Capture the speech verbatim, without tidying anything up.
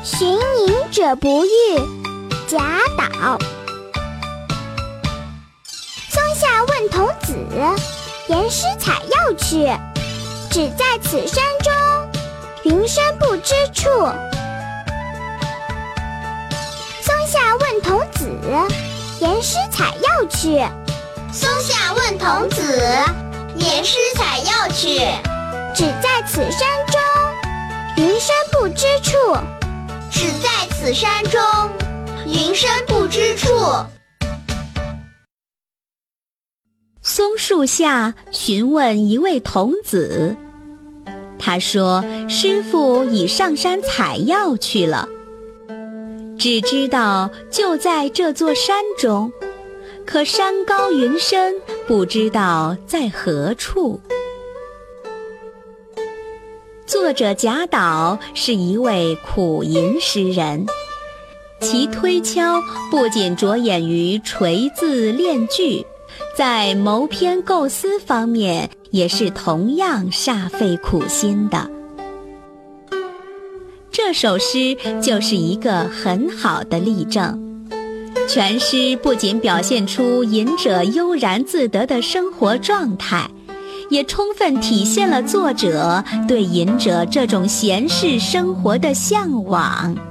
寻隐者不遇，贾岛。松下问童子，言师采药去。只在此山中，云深不知处。松下问童子，言师采药去。 松下问童子，言师采药去。 只在此山中，云深不知处。 只在此山中，云深不知处。 松树下询问一位童子，他说师父已上山采药去了，只知道就在这座山中，可山高云深，不知道在何处。作者贾岛是一位苦吟诗人，其推敲不仅着眼于锤字练句，在谋篇构思方面也是同样煞费苦心的。这首诗就是一个很好的例证，全诗不仅表现出吟者悠然自得的生活状态，也充分体现了作者对吟者这种闲适生活的向往。